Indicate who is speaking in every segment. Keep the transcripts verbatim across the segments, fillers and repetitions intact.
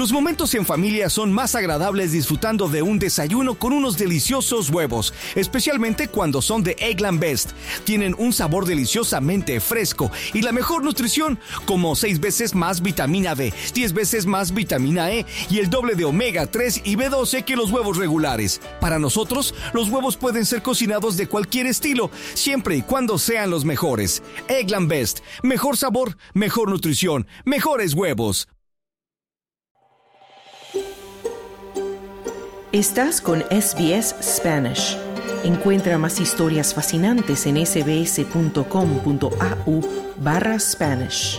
Speaker 1: Los momentos en familia son más agradables disfrutando de un desayuno con unos deliciosos huevos, especialmente cuando son de Eggland Best. Tienen un sabor deliciosamente fresco y la mejor nutrición, como seis veces más vitamina B, diez veces más vitamina E y el doble de omega tres y B doce que los huevos regulares. Para nosotros, los huevos pueden ser cocinados de cualquier estilo, siempre y cuando sean los mejores. Eggland Best. Mejor sabor, mejor nutrición, mejores huevos.
Speaker 2: Estás con S B S Spanish. Encuentra más historias fascinantes en sbs.com.au barra Spanish.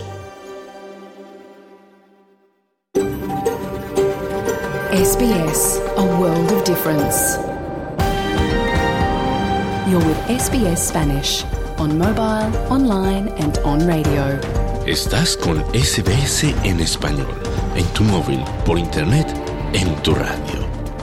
Speaker 3: S B S, a world of difference. You're with S B S Spanish, on mobile, online and on radio.
Speaker 4: Estás con S B S en español, en tu móvil, por internet, en tu radio.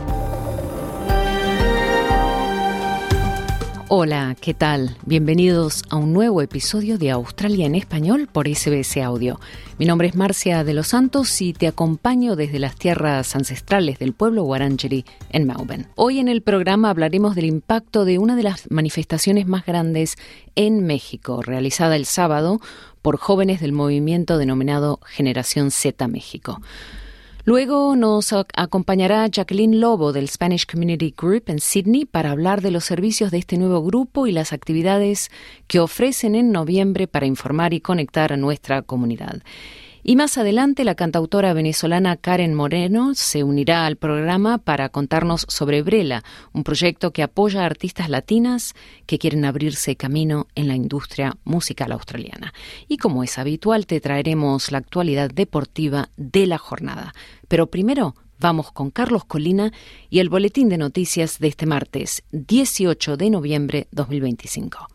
Speaker 5: Hola, ¿qué tal? Bienvenidos a un nuevo episodio de Australia en Español por S B S Audio. Mi nombre es Marcia de los Santos y te acompaño desde las tierras ancestrales del pueblo Wurundjeri en Melbourne. Hoy en el programa hablaremos del impacto de una de las manifestaciones más grandes en México, realizada el sábado por jóvenes del movimiento denominado Generación Z México. Luego nos acompañará Jacqueline Lobo del Spanish Community Group en Sydney para hablar de los servicios de este nuevo grupo y las actividades que ofrecen en noviembre para informar y conectar a nuestra comunidad. Y más adelante, la cantautora venezolana Karen Moreno se unirá al programa para contarnos sobre Brela, un proyecto que apoya a artistas latinas que quieren abrirse camino en la industria musical australiana. Y como es habitual, te traeremos la actualidad deportiva de la jornada. Pero primero, vamos con Carlos Colina y el boletín de noticias de este martes, dieciocho de noviembre de dos mil veinticinco.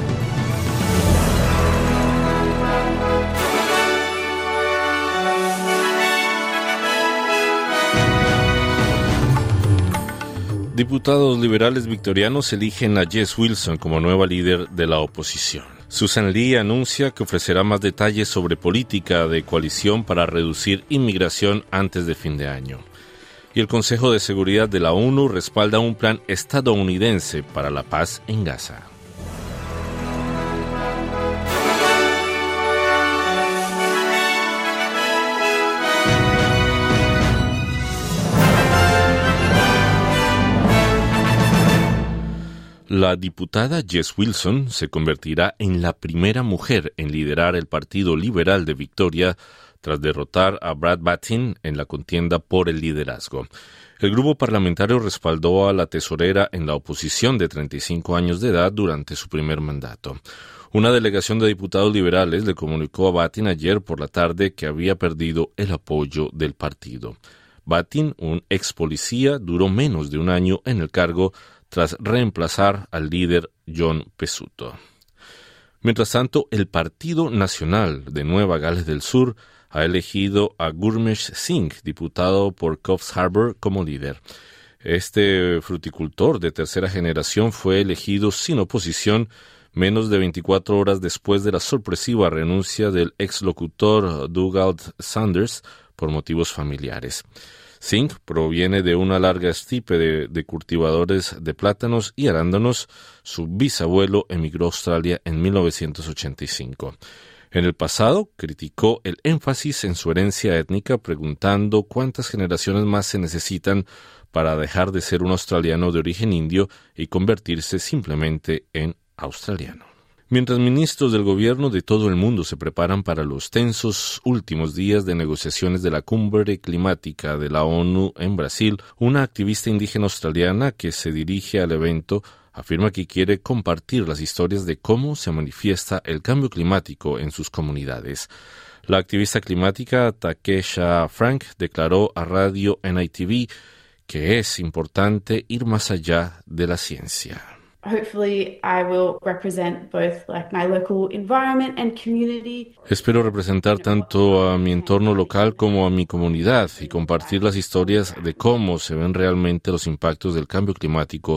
Speaker 4: Diputados liberales victorianos eligen a Jess Wilson como nueva líder de la oposición. Susan Lee anuncia que ofrecerá más detalles sobre política de coalición para reducir inmigración antes de fin de año. Y el Consejo de Seguridad de la ONU respalda un plan estadounidense para la paz en Gaza. La diputada Jess Wilson se convertirá en la primera mujer en liderar el Partido Liberal de Victoria tras derrotar a Brad Battin en la contienda por el liderazgo. El grupo parlamentario respaldó a la tesorera en la oposición de treinta y cinco años de edad durante su primer mandato. Una delegación de diputados liberales le comunicó a Battin ayer por la tarde que había perdido el apoyo del partido. Battin, un ex policía, duró menos de un año en el cargo tras reemplazar al líder John Pesutto. Mientras tanto, el Partido Nacional de Nueva Gales del Sur ha elegido a Gurmesh Singh, diputado por Coffs Harbour, como líder. Este fruticultor de tercera generación fue elegido sin oposición menos de veinticuatro horas después de la sorpresiva renuncia del exlocutor Dougald Sanders por motivos familiares. Singh proviene de una larga estirpe de, de cultivadores de plátanos y arándanos. Su bisabuelo emigró a Australia en mil novecientos ochenta y cinco. En el pasado, criticó el énfasis en su herencia étnica, preguntando cuántas generaciones más se necesitan para dejar de ser un australiano de origen indio y convertirse simplemente en australiano. Mientras ministros del gobierno de todo el mundo se preparan para los tensos últimos días de negociaciones de la cumbre climática de la ONU en Brasil, una activista indígena australiana que se dirige al evento afirma que quiere compartir las historias de cómo se manifiesta el cambio climático en sus comunidades. La activista climática Takesha Frank declaró a Radio N I T V que es importante ir más allá de la ciencia.
Speaker 6: Hopefully I will represent both like my local environment and community.
Speaker 4: Espero representar tanto a mi entorno local como a mi comunidad y compartir las historias de cómo se ven realmente los impactos del cambio climático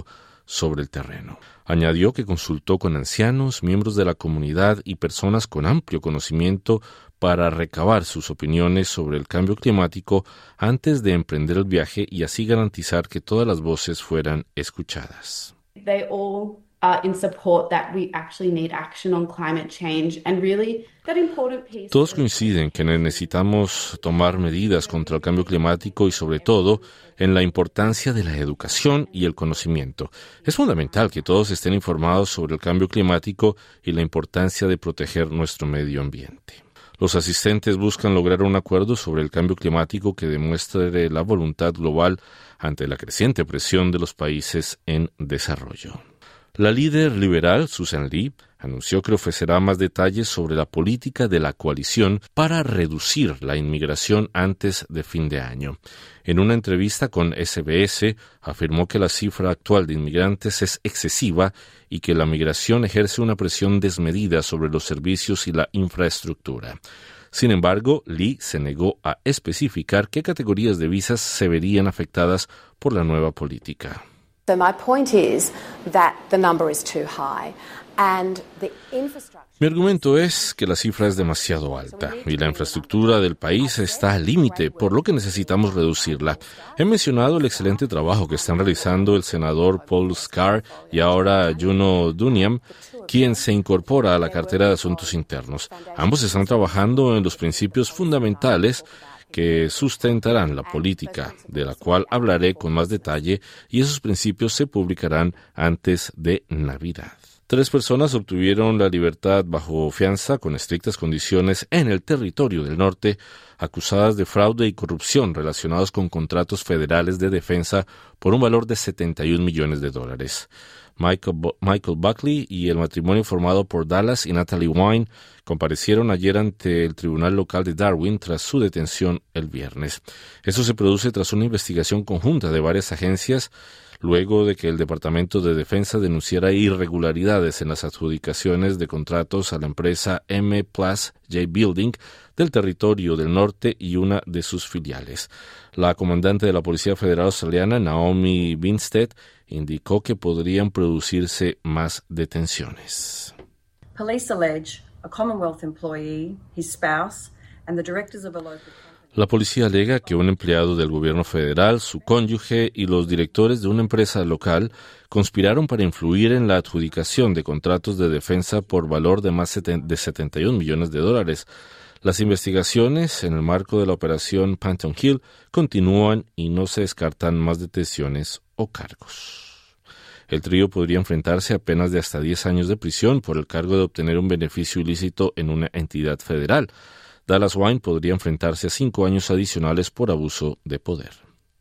Speaker 4: sobre el terreno. Añadió que consultó con ancianos, miembros de la comunidad y personas con amplio conocimiento para recabar sus opiniones sobre el cambio climático antes de emprender el viaje y así garantizar que todas las voces fueran escuchadas.
Speaker 6: They all are in support that we actually need action on climate change and really that important piece.
Speaker 4: Todos coinciden que necesitamos tomar medidas contra el cambio climático y sobre todo en la importancia de la educación y el conocimiento. Es fundamental que todos estén informados sobre el cambio climático y la importancia de proteger nuestro medio ambiente. Los asistentes buscan lograr un acuerdo sobre el cambio climático que demuestre la voluntad global ante la creciente presión de los países en desarrollo. La líder liberal, Susan Lee, anunció que ofrecerá más detalles sobre la política de la coalición para reducir la inmigración antes de fin de año. En una entrevista con S B S, afirmó que la cifra actual de inmigrantes es excesiva y que la migración ejerce una presión desmedida sobre los servicios y la infraestructura. Sin embargo, Lee se negó a especificar qué categorías de visas se verían afectadas por la nueva política.
Speaker 7: So my point is that the number is too high and the infrastructure.
Speaker 4: Mi argumento es que la cifra es demasiado alta y la infraestructura del país está al límite, por lo que necesitamos reducirla. He mencionado el excelente trabajo que están realizando el senador Paul Scar y ahora Juno Duniam, quien se incorpora a la cartera de Asuntos Internos. Ambos están trabajando en los principios fundamentales que sustentarán la política, de la cual hablaré con más detalle, y esos principios se publicarán antes de Navidad. Tres personas obtuvieron la libertad bajo fianza con estrictas condiciones en el territorio del norte, acusadas de fraude y corrupción relacionados con contratos federales de defensa por un valor de setenta y un millones de dólares. Michael, Bu- Michael Buckley y el matrimonio formado por Dallas y Natalie Wine comparecieron ayer ante el Tribunal Local de Darwin tras su detención el viernes. Eso se produce tras una investigación conjunta de varias agencias, luego de que el Departamento de Defensa denunciara irregularidades en las adjudicaciones de contratos a la empresa M plus J Building del territorio del norte y una de sus filiales. La comandante de la Policía Federal Australiana, Naomi Winstead, indicó que podrían producirse más detenciones.
Speaker 8: Police allege a Commonwealth employee, his spouse, and the directors of a local company.
Speaker 4: La policía alega que un empleado del gobierno federal, su cónyuge y los directores de una empresa local conspiraron para influir en la adjudicación de contratos de defensa por valor de más de setenta y un millones de dólares. Las investigaciones en el marco de la operación Panton Hill continúan y no se descartan más detenciones o cargos. El trío podría enfrentarse a penas de hasta diez años de prisión por el cargo de obtener un beneficio ilícito en una entidad federal. Dallas Wine podría enfrentarse a cinco años adicionales por abuso de poder.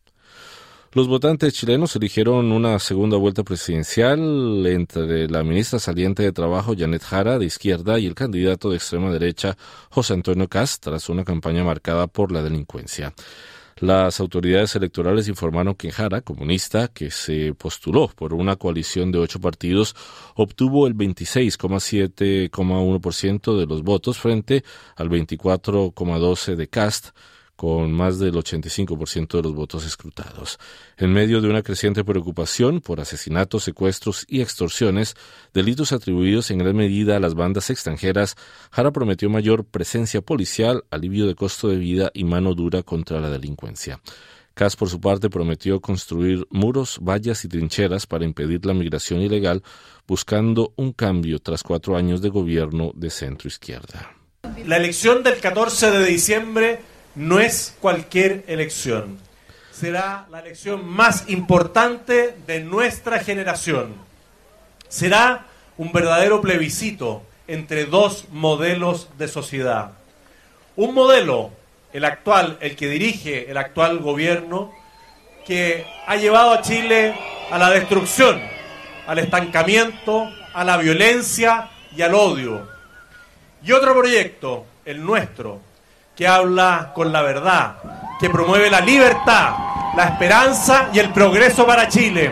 Speaker 4: Los votantes chilenos eligieron una segunda vuelta presidencial entre la ministra saliente de Trabajo, Janet Jara, de izquierda, y el candidato de extrema derecha, José Antonio Kast, tras una campaña marcada por la delincuencia. Las autoridades electorales informaron que Jara, comunista, que se postuló por una coalición de ocho partidos, obtuvo el veintiséis coma siete coma uno por ciento de los votos frente al veinticuatro coma doce por ciento de Kast, con más del ochenta y cinco por ciento de los votos escrutados. En medio de una creciente preocupación por asesinatos, secuestros y extorsiones, delitos atribuidos en gran medida a las bandas extranjeras, Jara prometió mayor presencia policial, alivio de costo de vida y mano dura contra la delincuencia. Kast, por su parte, prometió construir muros, vallas y trincheras para impedir la migración ilegal, buscando un cambio tras cuatro años de gobierno de centro-izquierda.
Speaker 9: La elección del catorce de diciembre no es cualquier elección. Será la elección más importante de nuestra generación. Será un verdadero plebiscito entre dos modelos de sociedad. Un modelo, el actual, el que dirige el actual gobierno, que ha llevado a Chile a la destrucción, al estancamiento, a la violencia y al odio. Y otro proyecto, el nuestro, que habla con la verdad, que promueve la libertad, la esperanza y el progreso para Chile.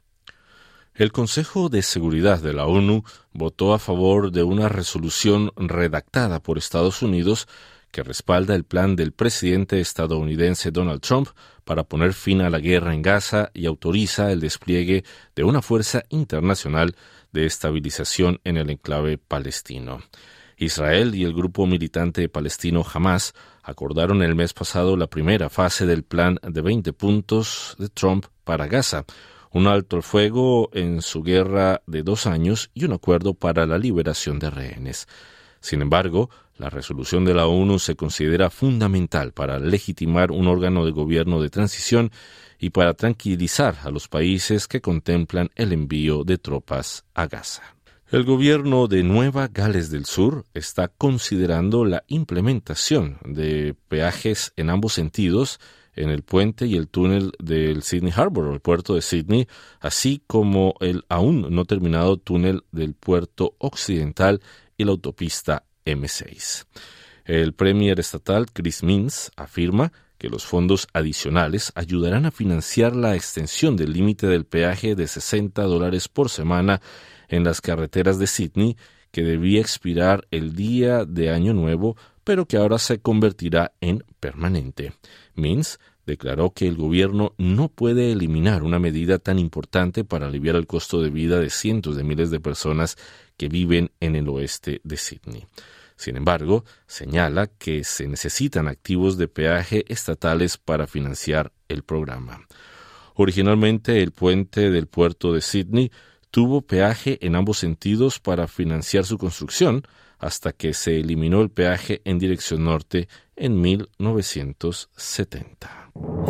Speaker 4: El Consejo de Seguridad de la ONU votó a favor de una resolución redactada por Estados Unidos que respalda el plan del presidente estadounidense Donald Trump para poner fin a la guerra en Gaza y autoriza el despliegue de una fuerza internacional de estabilización en el enclave palestino. Israel y el grupo militante palestino Hamas acordaron el mes pasado la primera fase del plan de veinte puntos de Trump para Gaza, un alto el fuego en su guerra de dos años y un acuerdo para la liberación de rehenes. Sin embargo, la resolución de la ONU se considera fundamental para legitimar un órgano de gobierno de transición y para tranquilizar a los países que contemplan el envío de tropas a Gaza. El gobierno de Nueva Gales del Sur está considerando la implementación de peajes en ambos sentidos en el puente y el túnel del Sydney Harbour, el puerto de Sydney, así como el aún no terminado túnel del puerto occidental y la autopista eme seis. El premier estatal Chris Minns afirma que los fondos adicionales ayudarán a financiar la extensión del límite del peaje de sesenta dólares por semana en las carreteras de Sydney, que debía expirar el día de Año Nuevo, pero que ahora se convertirá en permanente. Minns declaró que el gobierno no puede eliminar una medida tan importante para aliviar el costo de vida de cientos de miles de personas que viven en el oeste de Sydney. Sin embargo, señala que se necesitan activos de peaje estatales para financiar el programa. Originalmente, el puente del puerto de Sydney tuvo peaje en ambos sentidos para financiar su construcción, hasta que se eliminó el peaje en dirección norte en mil novecientos setenta.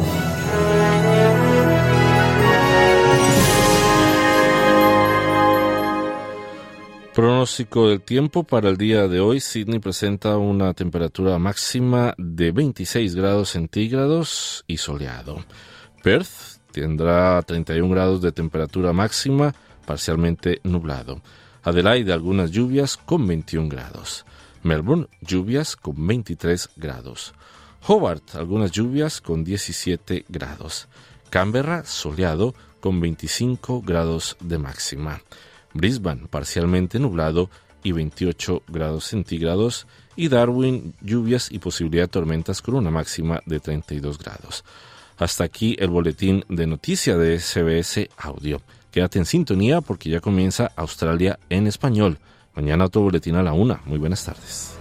Speaker 4: Pronóstico del tiempo para el día de hoy. Sydney presenta una temperatura máxima de veintiséis grados centígrados y soleado. Perth tendrá treinta y un grados de temperatura máxima, parcialmente nublado. Adelaide, algunas lluvias con veintiún grados. Melbourne, lluvias con veintitrés grados. Hobart, algunas lluvias con diecisiete grados. Canberra, soleado con veinticinco grados de máxima. Brisbane, parcialmente nublado y veintiocho grados centígrados. Y Darwin, lluvias y posibilidad de tormentas con una máxima de treinta y dos grados. Hasta aquí el boletín de noticia de S B S Audio. Quédate en sintonía porque ya comienza Australia en español. Mañana otro boletín a la una. Muy buenas tardes.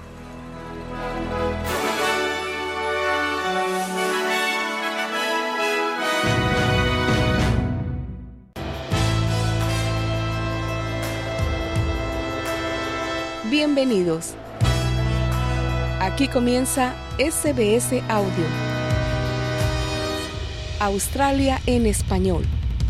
Speaker 10: Bienvenidos. Aquí comienza S B S Audio. Australia en español.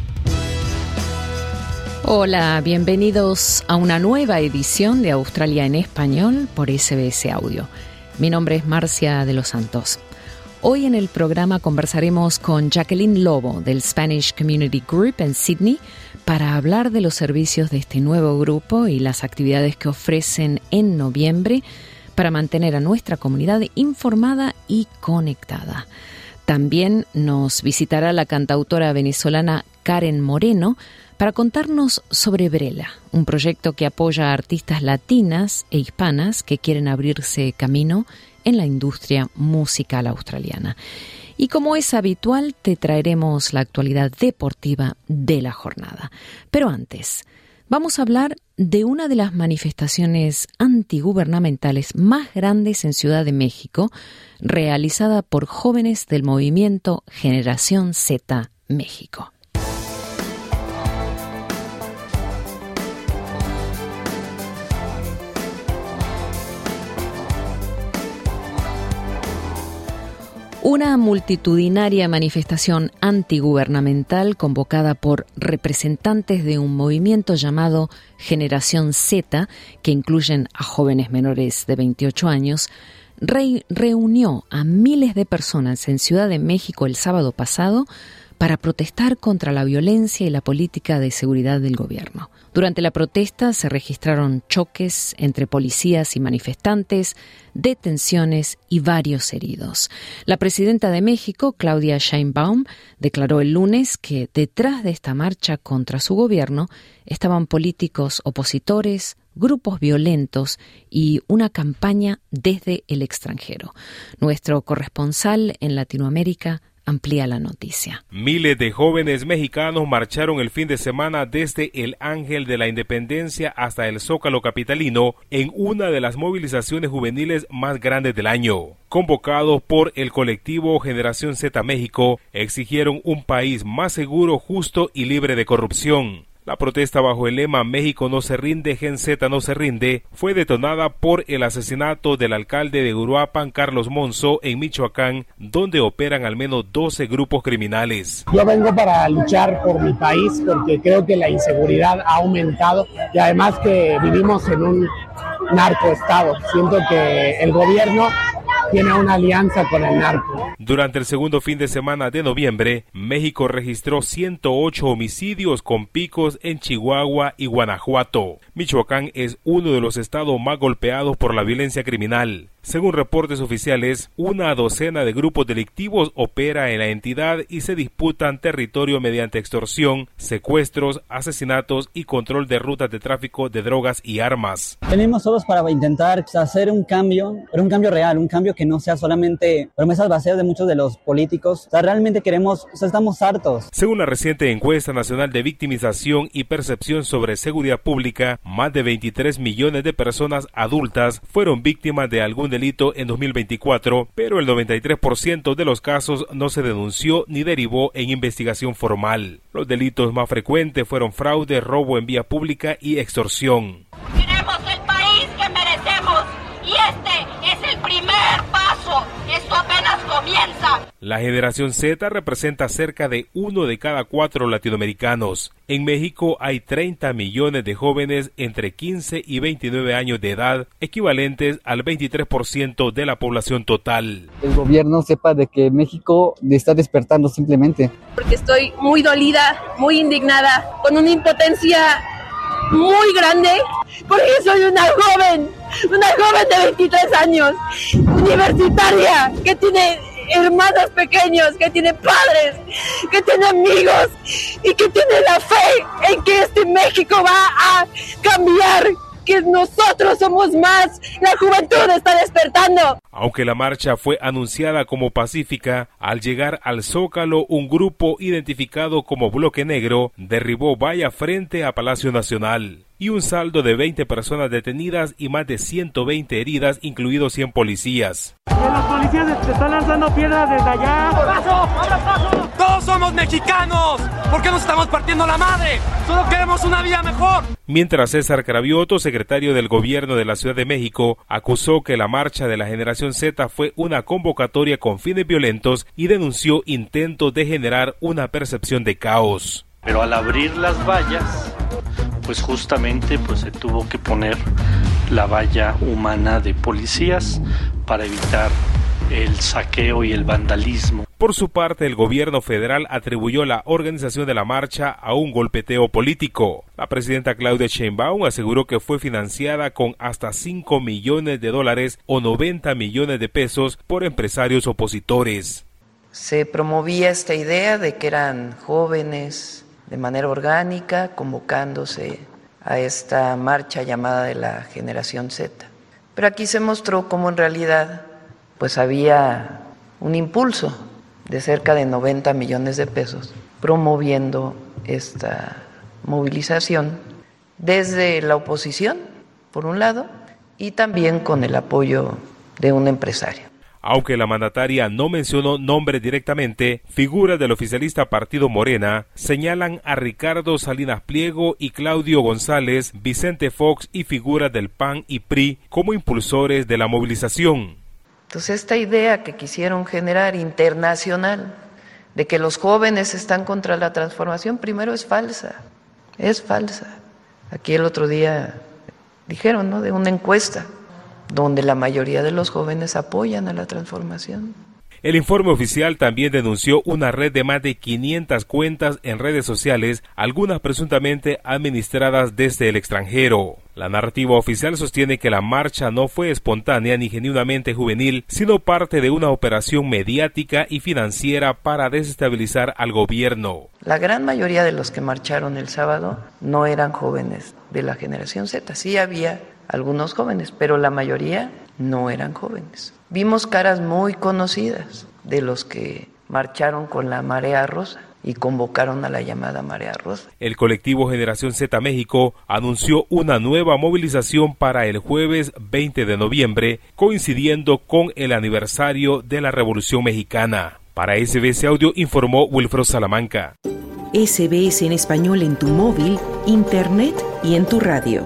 Speaker 5: Hola, bienvenidos a una nueva edición de Australia en español por S B S Audio. Mi nombre es Marcia de los Santos. Hoy en el programa conversaremos con Jacqueline Lobo del Spanish Community Group en Sydney para hablar de los servicios de este nuevo grupo y las actividades que ofrecen en noviembre para mantener a nuestra comunidad informada y conectada. También nos visitará la cantautora venezolana Karen Moreno para contarnos sobre Brela, un proyecto que apoya a artistas latinas e hispanas que quieren abrirse camino en la industria musical australiana. Y como es habitual, te traeremos la actualidad deportiva de la jornada. Pero antes, vamos a hablar de una de las manifestaciones antigubernamentales más grandes en Ciudad de México, realizada por jóvenes del movimiento Generación Z México. Una multitudinaria manifestación antigubernamental convocada por representantes de un movimiento llamado Generación Z, que incluyen a jóvenes menores de veintiocho años, re- reunió a miles de personas en Ciudad de México el sábado pasado para protestar contra la violencia y la política de seguridad del gobierno. Durante la protesta se registraron choques entre policías y manifestantes, detenciones y varios heridos. La presidenta de México, Claudia Sheinbaum, declaró el lunes que detrás de esta marcha contra su gobierno estaban políticos opositores, grupos violentos y una campaña desde el extranjero. Nuestro corresponsal en Latinoamérica amplía la noticia.
Speaker 11: Miles de jóvenes mexicanos marcharon el fin de semana desde el Ángel de la Independencia hasta el Zócalo capitalino en una de las movilizaciones juveniles más grandes del año. Convocados por el colectivo Generación Z México, exigieron un país más seguro, justo y libre de corrupción. La protesta bajo el lema México no se rinde, Gen Z no se rinde, fue detonada por el asesinato del alcalde de Uruapan, Carlos Monzo, en Michoacán, donde operan al menos doce grupos criminales.
Speaker 12: Yo vengo para luchar por mi país porque creo que la inseguridad ha aumentado y además que vivimos en un narcoestado. Siento que el gobierno tiene una alianza con el narco.
Speaker 11: Durante el segundo fin de semana de noviembre, México registró ciento ocho homicidios con picos en Chihuahua y Guanajuato. Michoacán es uno de los estados más golpeados por la violencia criminal. Según reportes oficiales, una docena de grupos delictivos opera en la entidad y se disputan territorio mediante extorsión, secuestros, asesinatos y control de rutas de tráfico de drogas y armas.
Speaker 13: Venimos todos para intentar hacer un cambio, pero un cambio real, un cambio que no sea solamente promesas vacías de muchos de los políticos. O sea, realmente queremos, o sea, estamos hartos.
Speaker 11: Según la reciente encuesta nacional de victimización y percepción sobre seguridad pública, más de veintitrés millones de personas adultas fueron víctimas de algún delito en dos mil veinticuatro, pero el noventa y tres por ciento de los casos no se denunció ni derivó en investigación formal. Los delitos más frecuentes fueron fraude, robo en vía pública y extorsión.
Speaker 14: Queremos el país que merecemos y este es el primer paso. Esto apenas comienza.
Speaker 11: La generación Z representa cerca de uno de cada cuatro latinoamericanos. En México hay treinta millones de jóvenes entre quince y veintinueve años de edad, equivalentes al veintitrés por ciento de la población total.
Speaker 15: El gobierno sepa de que México está despertando simplemente.
Speaker 16: Porque estoy muy dolida, muy indignada, con una impotencia muy grande, porque soy una joven, una joven de veintitrés años, universitaria, que tiene hermanos pequeños, que tiene padres, que tiene amigos y que tiene la fe en que este México va a cambiar, que nosotros somos más, la juventud está despertando.
Speaker 11: Aunque la marcha fue anunciada como pacífica, al llegar al Zócalo, un grupo identificado como Bloque Negro derribó valla frente a Palacio Nacional. Y un saldo de veinte personas detenidas y más de ciento veinte heridas, incluidos cien policías.
Speaker 17: Los policías te están lanzando piedras desde allá. ¡Paso! ¡Abra paso! ¡Todos somos mexicanos! ¿Por qué nos estamos partiendo la madre? ¡Solo queremos una vida mejor!
Speaker 11: Mientras César Cravioto, secretario del gobierno de la Ciudad de México, acusó que la marcha de la Generación Z fue una convocatoria con fines violentos y denunció intentos de generar una percepción de caos.
Speaker 18: Pero al abrir las vallas, pues justamente pues se tuvo que poner la valla humana de policías para evitar el saqueo y el vandalismo.
Speaker 11: Por su parte, el gobierno federal atribuyó la organización de la marcha a un golpeteo político. La presidenta Claudia Sheinbaum aseguró que fue financiada con hasta cinco millones de dólares o noventa millones de pesos por empresarios opositores.
Speaker 19: Se promovía esta idea de que eran jóvenes de manera orgánica, convocándose a esta marcha llamada de la Generación Z. Pero aquí se mostró cómo en realidad pues había un impulso de cerca de noventa millones de pesos promoviendo esta movilización desde la oposición, por un lado, y también con el apoyo de un empresario.
Speaker 11: Aunque la mandataria no mencionó nombres directamente, figuras del oficialista Partido Morena señalan a Ricardo Salinas Pliego y Claudio González, Vicente Fox y figuras del P A N y P R I como impulsores de la movilización.
Speaker 19: Entonces esta idea que quisieron generar internacional de que los jóvenes están contra la transformación, primero es falsa, es falsa. Aquí el otro día dijeron, ¿no?, de una encuesta donde la mayoría de los jóvenes apoyan a la transformación.
Speaker 11: El informe oficial también denunció una red de más de quinientas cuentas en redes sociales, algunas presuntamente administradas desde el extranjero. La narrativa oficial sostiene que la marcha no fue espontánea ni genuinamente juvenil, sino parte de una operación mediática y financiera para desestabilizar al gobierno.
Speaker 19: La gran mayoría de los que marcharon el sábado no eran jóvenes de la generación Z. Sí había algunos jóvenes, pero la mayoría no eran jóvenes. Vimos caras muy conocidas de los que marcharon con la Marea Rosa y convocaron a la llamada Marea Rosa.
Speaker 11: El colectivo Generación Z México anunció una nueva movilización para el jueves veinte de noviembre, coincidiendo con el aniversario de la Revolución Mexicana. Para S B S Audio informó Wilfredo Salamanca.
Speaker 2: S B S en español en tu móvil, internet y en tu radio.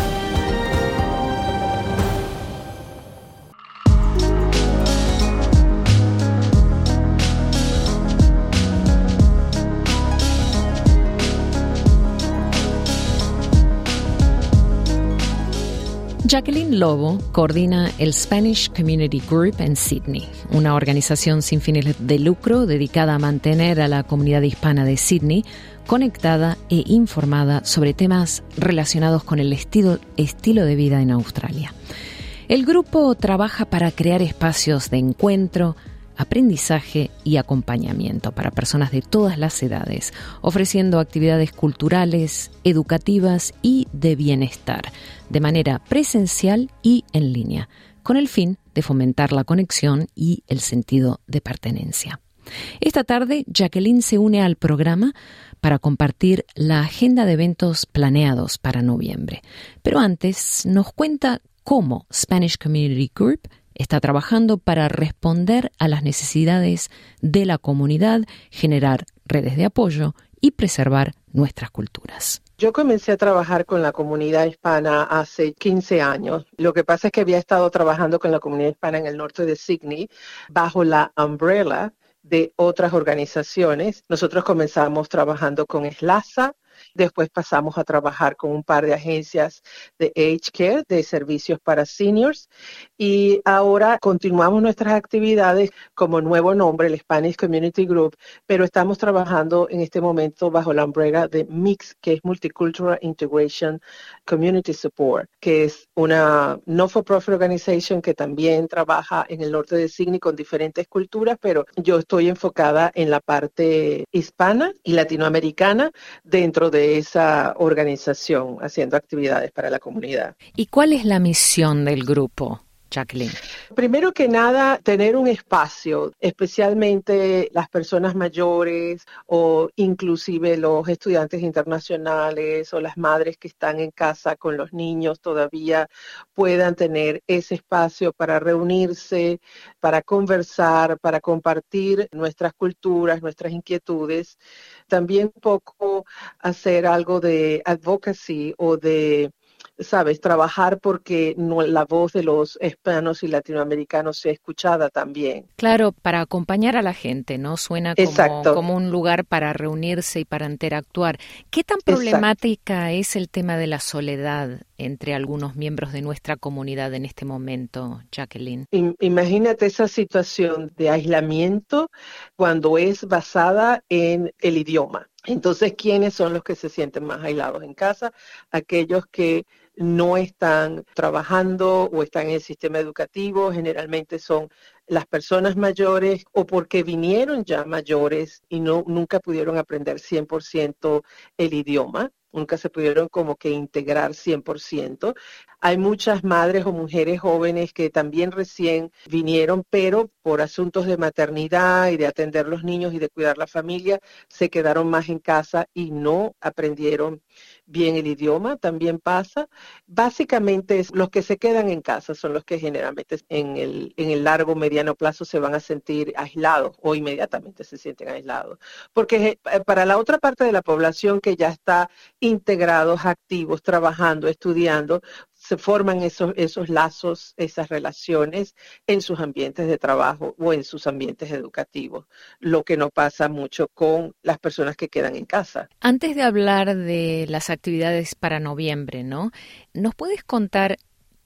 Speaker 5: Jacqueline Lobo coordina el Spanish Community Group en Sydney, una organización sin fines de lucro dedicada a mantener a la comunidad hispana de Sydney conectada e informada sobre temas relacionados con el estilo, estilo de vida en Australia. El grupo trabaja para crear espacios de encuentro, aprendizaje y acompañamiento para personas de todas las edades, ofreciendo actividades culturales, educativas y de bienestar, de manera presencial y en línea, con el fin de fomentar la conexión y el sentido de pertenencia. Esta tarde, Jacqueline se une al programa para compartir la agenda de eventos planeados para noviembre. Pero antes, nos cuenta cómo Spanish Community Group está trabajando para responder a las necesidades de la comunidad, generar redes de apoyo y preservar nuestras culturas.
Speaker 20: Yo comencé a trabajar con la comunidad hispana hace quince años. Lo que pasa es que había estado trabajando con la comunidad hispana en el norte de Sydney bajo la umbrella de otras organizaciones. Nosotros comenzamos trabajando con SLASA, después pasamos a trabajar con un par de agencias de Age Care, de servicios para seniors, y ahora continuamos nuestras actividades como nuevo nombre, el Spanish Community Group, pero estamos trabajando en este momento bajo la umbrella de MIX, que es Multicultural Integration Community Support, que es una no-for-profit organization que también trabaja en el norte de Sydney con diferentes culturas, pero yo estoy enfocada en la parte hispana y latinoamericana dentro de esa organización, haciendo actividades para la comunidad.
Speaker 5: ¿Y cuál es la misión del grupo, Jacqueline?
Speaker 20: Primero que nada, tener un espacio, especialmente las personas mayores o inclusive los estudiantes internacionales o las madres que están en casa con los niños todavía puedan tener ese espacio para reunirse, para conversar, para compartir nuestras culturas, nuestras inquietudes. También un poco hacer algo de advocacy o de, sabes, trabajar porque no, la voz de los hispanos y latinoamericanos sea escuchada también.
Speaker 5: Claro, para acompañar a la gente, ¿no? Suena como, como un lugar para reunirse y para interactuar. ¿Qué tan problemática Exacto. es el tema de la soledad entre algunos miembros de nuestra comunidad en este momento, Jacqueline?
Speaker 20: Imagínate esa situación de aislamiento cuando es basada en el idioma. Entonces, ¿quiénes son los que se sienten más aislados en casa? Aquellos que no están trabajando o están en el sistema educativo, generalmente son las personas mayores o porque vinieron ya mayores y no nunca pudieron aprender cien por ciento el idioma. Nunca se pudieron como que integrar cien por ciento. Hay muchas madres o mujeres jóvenes que también recién vinieron, pero por asuntos de maternidad y de atender los niños y de cuidar la familia, se quedaron más en casa y no aprendieron bien el idioma, también pasa. Básicamente los que se quedan en casa son los que generalmente en el, en el largo, mediano plazo se van a sentir aislados o inmediatamente se sienten aislados. Porque para la otra parte de la población que ya está integrados, activos, trabajando, estudiando, se forman esos, esos lazos, esas relaciones en sus ambientes de trabajo o en sus ambientes educativos, lo que no pasa mucho con las personas que quedan en casa.
Speaker 5: Antes de hablar de las actividades para noviembre, ¿no? ¿Nos puedes contar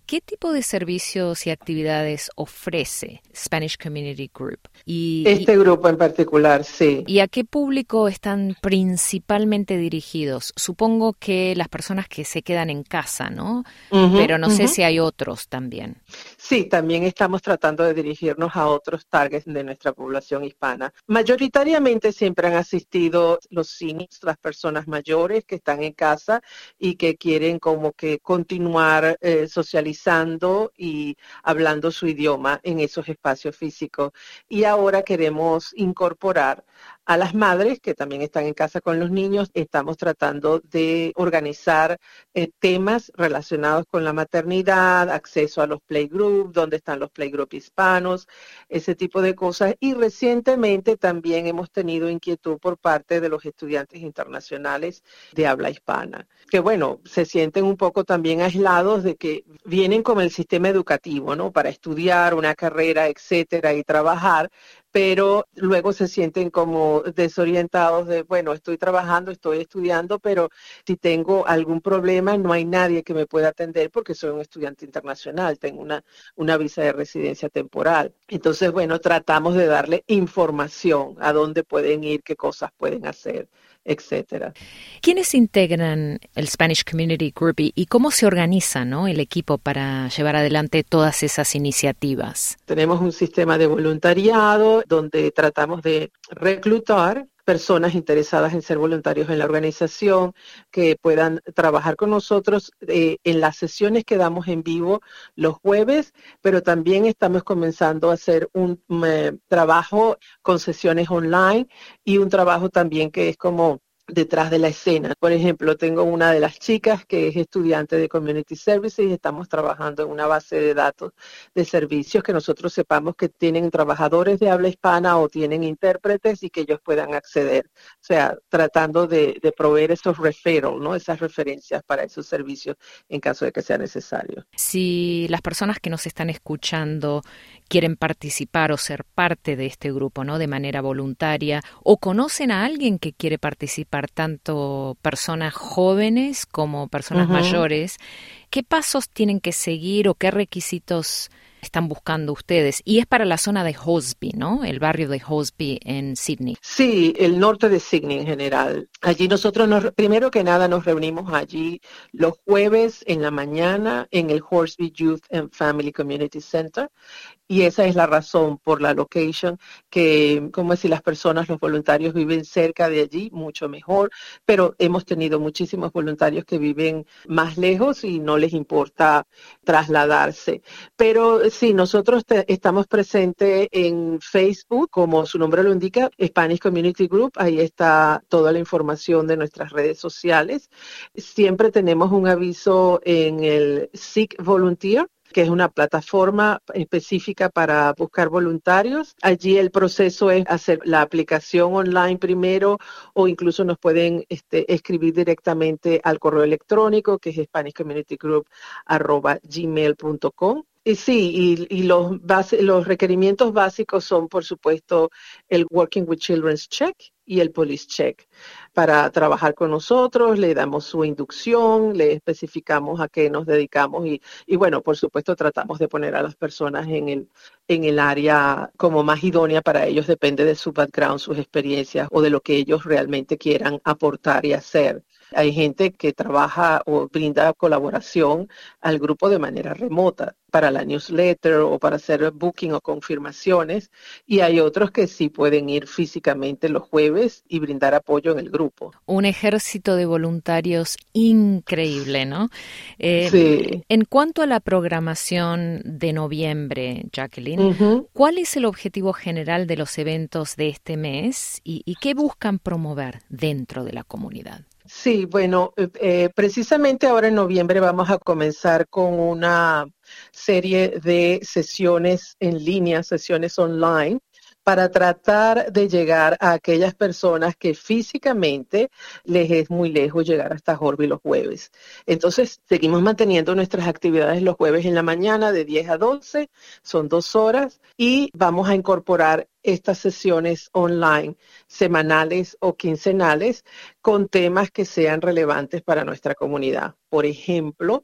Speaker 5: ¿Qué tipo de servicios y actividades ofrece Spanish Community Group? Y,
Speaker 20: este y, grupo en particular, sí.
Speaker 5: ¿Y a qué público están principalmente dirigidos? Supongo que las personas que se quedan en casa, ¿no? Uh-huh, Pero no uh-huh. sé si hay otros también.
Speaker 20: Sí, también estamos tratando de dirigirnos a otros targets de nuestra población hispana. Mayoritariamente siempre han asistido los seniors, las personas mayores que están en casa y que quieren como que continuar eh, socializando y hablando su idioma en esos espacios físicos. Y ahora queremos incorporar a las madres que también están en casa con los niños. Estamos tratando de organizar eh, temas relacionados con la maternidad, acceso a los playgroups, dónde están los playgroups hispanos, ese tipo de cosas. Y recientemente también hemos tenido inquietud por parte de los estudiantes internacionales de habla hispana, que bueno, se sienten un poco también aislados de que vienen con el sistema educativo, ¿no? Para estudiar una carrera, etcétera, y trabajar, pero luego se sienten como desorientados de, bueno, estoy trabajando, estoy estudiando, pero si tengo algún problema no hay nadie que me pueda atender porque soy un estudiante internacional, tengo una, una visa de residencia temporal. Entonces, bueno, tratamos de darle información a dónde pueden ir, qué cosas pueden hacer, etcétera.
Speaker 5: ¿Quiénes integran el Spanish Community Group y, y cómo se organiza, ¿no? el equipo para llevar adelante todas esas iniciativas?
Speaker 20: Tenemos un sistema de voluntariado donde tratamos de reclutar personas interesadas en ser voluntarios en la organización, que puedan trabajar con nosotros eh, en las sesiones que damos en vivo los jueves, pero también estamos comenzando a hacer un eh, trabajo con sesiones online y un trabajo también que es como detrás de la escena. Por ejemplo, tengo una de las chicas que es estudiante de Community Services y estamos trabajando en una base de datos de servicios que nosotros sepamos que tienen trabajadores de habla hispana o tienen intérpretes y que ellos puedan acceder. O sea, tratando de, de proveer esos referrals, ¿no? Esas referencias para esos servicios en caso de que sea necesario.
Speaker 5: Si las personas que nos están escuchando quieren participar o ser parte de este grupo, ¿no? De manera voluntaria, o conocen a alguien que quiere participar, tanto personas jóvenes como personas uh-huh. mayores, ¿qué pasos tienen que seguir o qué requisitos están buscando ustedes? Y es para la zona de Hosby, ¿no? El barrio de Hosby en Sydney.
Speaker 20: Sí, el norte de Sydney en general. Allí nosotros, nos, primero que nada, nos reunimos allí los jueves en la mañana en el Hosby Youth and Family Community Center. Y esa es la razón por la location, que como si las personas, los voluntarios viven cerca de allí, mucho mejor, pero hemos tenido muchísimos voluntarios que viven más lejos y no les importa trasladarse. Pero sí, nosotros te, estamos presentes en Facebook, como su nombre lo indica, Spanish Community Group, ahí está toda la información de nuestras redes sociales. Siempre tenemos un aviso en el Seek Volunteer, que es una plataforma específica para buscar voluntarios. Allí el proceso es hacer la aplicación online primero o incluso nos pueden este, escribir directamente al correo electrónico que es spanish community group arroba gmail punto com. Y sí, y, y los, base, los requerimientos básicos son, por supuesto, el Working with Children's Check y el Police Check. Para trabajar con nosotros, le damos su inducción, le especificamos a qué nos dedicamos y, y bueno, por supuesto, tratamos de poner a las personas en el, en el área como más idónea para ellos, depende de su background, sus experiencias o de lo que ellos realmente quieran aportar y hacer. Hay gente que trabaja o brinda colaboración al grupo de manera remota para la newsletter o para hacer booking o confirmaciones y hay otros que sí pueden ir físicamente los jueves y brindar apoyo en el grupo.
Speaker 5: Un ejército de voluntarios increíble, ¿no? Eh,
Speaker 20: sí.
Speaker 5: En cuanto a la programación de noviembre, Jacqueline, uh-huh. ¿cuál es el objetivo general de los eventos de este mes y, y qué buscan promover dentro de la comunidad?
Speaker 20: Sí, bueno, eh, precisamente ahora en noviembre vamos a comenzar con una serie de sesiones en línea, sesiones online, para tratar de llegar a aquellas personas que físicamente les es muy lejos llegar hasta Hosby los jueves. Entonces, seguimos manteniendo nuestras actividades los jueves en la mañana de diez a doce, son dos horas, y vamos a incorporar estas sesiones online semanales o quincenales con temas que sean relevantes para nuestra comunidad. Por ejemplo,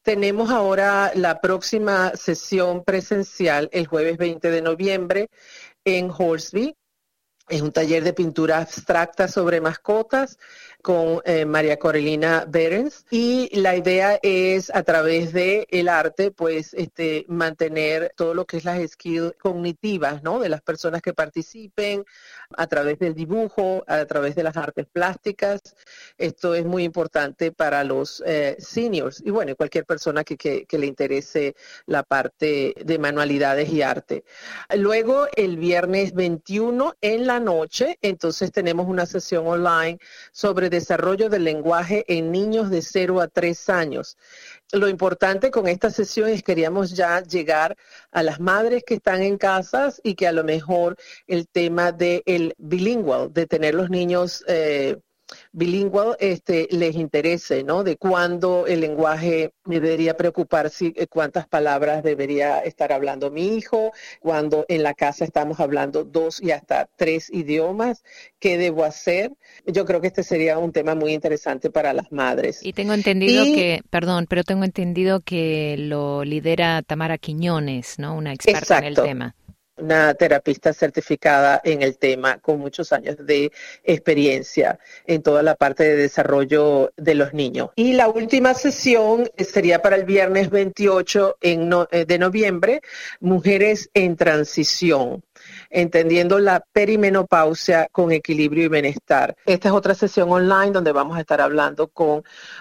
Speaker 20: Tenemos ahora la próxima sesión presencial el jueves veinte de noviembre en Hornsby. Es un taller de pintura abstracta sobre mascotas con eh, María Corelina Berens, y la idea es a través de el arte pues este mantener todo lo que es las skills cognitivas, ¿no?, de las personas que participen a través del dibujo, a través de las artes plásticas. Esto es muy importante para los eh, seniors y bueno, cualquier persona que, que, que le interese la parte de manualidades y arte. Luego el viernes veintiuno en la noche, entonces tenemos una sesión online sobre desarrollo del lenguaje en niños de cero a tres años. Lo importante con esta sesión es que queríamos ya llegar a las madres que están en casas y que a lo mejor el tema del bilingual, de tener los niños eh, bilingüe este, les interese, ¿no? De cuándo el lenguaje debería preocuparse, cuántas palabras debería estar hablando mi hijo, cuando en la casa estamos hablando dos y hasta tres idiomas, ¿qué debo hacer? Yo creo que este sería un tema muy interesante para las madres.
Speaker 5: Y tengo entendido
Speaker 20: y,
Speaker 5: que, perdón, pero tengo entendido que lo lidera Tamara Quiñones, ¿no? Una experta exacto. en el tema.
Speaker 20: Una terapista certificada en el tema con muchos años de experiencia en toda la parte de desarrollo de los niños. Y la última sesión sería para el viernes veintiocho en no, de noviembre, Mujeres en Transición, entendiendo la perimenopausia con equilibrio y bienestar. Esta es otra sesión online donde vamos a estar hablando con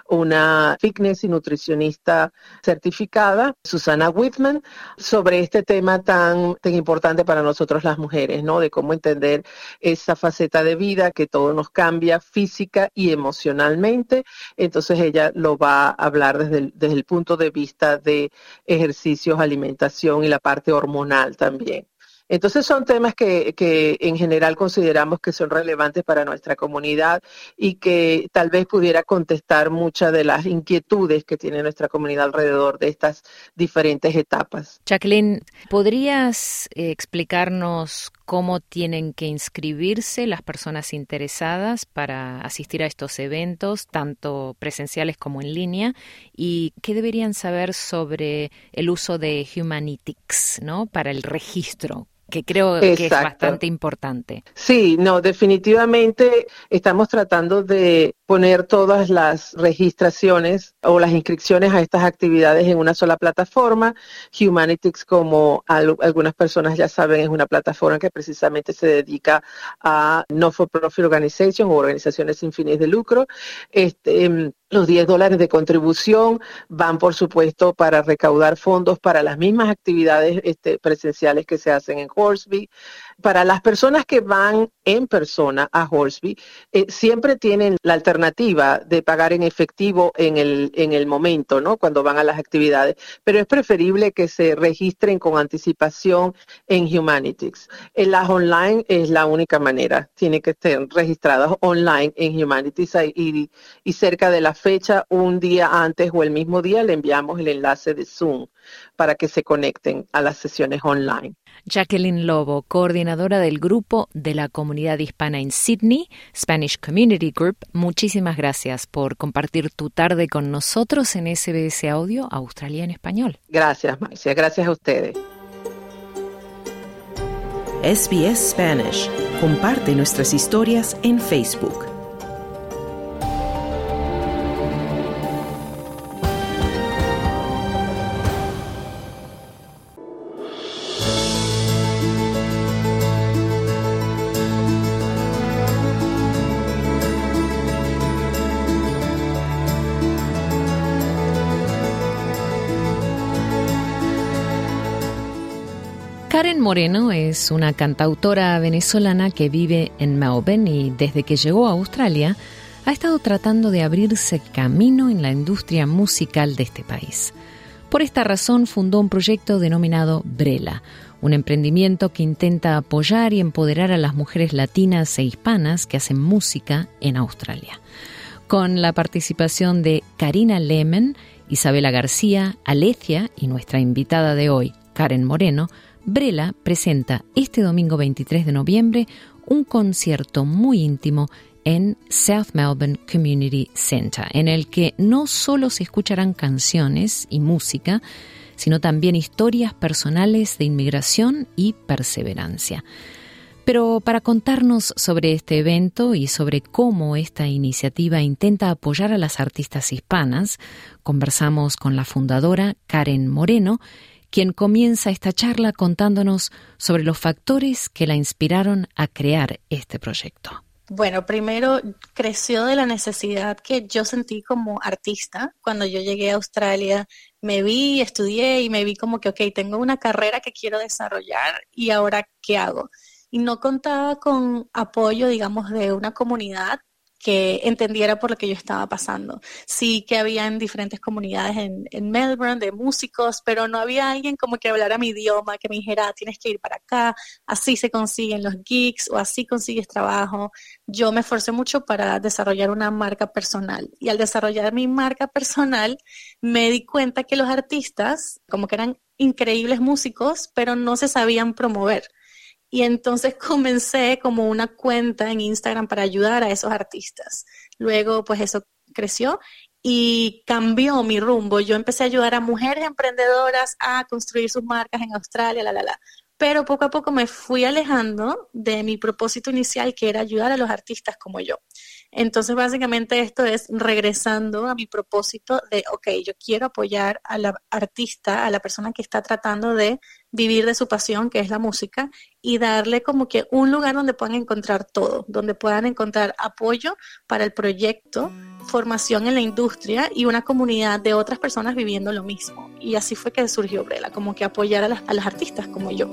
Speaker 20: una fitness y nutricionista certificada, Susana Whitman, sobre este tema tan, tan importante para nosotros las mujeres, ¿no? De cómo entender esa faceta de vida que todo nos cambia física y emocionalmente. Entonces ella lo va a hablar desde el, desde el punto de vista de ejercicios, alimentación y la parte hormonal también. Entonces son temas que, que en general consideramos que son relevantes para nuestra comunidad y que tal vez pudiera contestar muchas de las inquietudes que tiene nuestra comunidad alrededor de estas diferentes etapas.
Speaker 5: Jacqueline, ¿podrías eh, explicarnos cómo tienen que inscribirse las personas interesadas para asistir a estos eventos, tanto presenciales como en línea? ¿Y qué deberían saber sobre el uso de Humanitics, ¿no?, para el registro? Que creo Exacto. que es bastante importante.
Speaker 20: Sí, no, definitivamente estamos tratando de poner todas las registraciones o las inscripciones a estas actividades en una sola plataforma. Humanitics, como al, algunas personas ya saben, es una plataforma que precisamente se dedica a non-for-profit organizations o organizaciones sin fines de lucro. Este, los diez dólares de contribución van, por supuesto, para recaudar fondos para las mismas actividades este, presenciales que se hacen en Hornsby. Para las personas que van en persona a Hornsby, eh, siempre tienen la alternativa de pagar en efectivo en el, en el momento, ¿no?, cuando van a las actividades, pero es preferible que se registren con anticipación en Humanitics. En las online es la única manera, tiene que estar registradas online en Humanitics y, y cerca de la fecha, un día antes o el mismo día, le enviamos el enlace de Zoom para que se conecten a las sesiones online.
Speaker 5: Jacqueline Lobo, coordinadora del grupo de la comunidad hispana en Sydney, Spanish Community Group, muchísimas gracias por compartir tu tarde con nosotros en S B S Audio Australia en Español.
Speaker 20: Gracias, Marcia. Gracias a ustedes.
Speaker 2: S B S Spanish. Comparte nuestras historias en Facebook.
Speaker 5: Karen Moreno es una cantautora venezolana que vive en Melbourne y desde que llegó a Australia ha estado tratando de abrirse camino en la industria musical de este país. Por esta razón fundó un proyecto denominado Brela, un emprendimiento que intenta apoyar y empoderar a las mujeres latinas e hispanas que hacen música en Australia. Con la participación de Karina Lehmann, Isabela García, Alecia y nuestra invitada de hoy, Karen Moreno, Brela presenta este domingo veintitrés de noviembre un concierto muy íntimo en South Melbourne Community Centre, en el que no solo se escucharán canciones y música, sino también historias personales de inmigración y perseverancia. Pero para contarnos sobre este evento y sobre cómo esta iniciativa intenta apoyar a las artistas hispanas, conversamos con la fundadora Karen Moreno, quien comienza esta charla contándonos sobre los factores que la inspiraron a crear este proyecto.
Speaker 21: Bueno, primero creció de la necesidad que yo sentí como artista. Cuando yo llegué a Australia, me vi, estudié y me vi como que, ok, tengo una carrera que quiero desarrollar y ahora, ¿qué hago? Y no contaba con apoyo, digamos, de una comunidad que entendiera por lo que yo estaba pasando. Sí que habían diferentes comunidades en, en Melbourne de músicos, pero no había alguien como que hablara mi idioma, que me dijera, tienes que ir para acá, así se consiguen los gigs o así consigues trabajo. Yo me esforcé mucho para desarrollar una marca personal y al desarrollar mi marca personal me di cuenta que los artistas como que eran increíbles músicos, pero no se sabían promover. Y entonces comencé como una cuenta en Instagram para ayudar a esos artistas. Luego, pues eso creció y cambió mi rumbo. Yo empecé a ayudar a mujeres emprendedoras a construir sus marcas en Australia, la, la, la. Pero poco a poco me fui alejando de mi propósito inicial, que era ayudar a los artistas como yo. Entonces, básicamente esto es regresando a mi propósito de, ok, yo quiero apoyar a la artista, a la persona que está tratando de vivir de su pasión, que es la música, y darle como que un lugar donde puedan encontrar todo, donde puedan encontrar apoyo para el proyecto, formación en la industria y una comunidad de otras personas viviendo lo mismo. Y así fue que surgió Brela, como que apoyar a las, a las artistas como yo.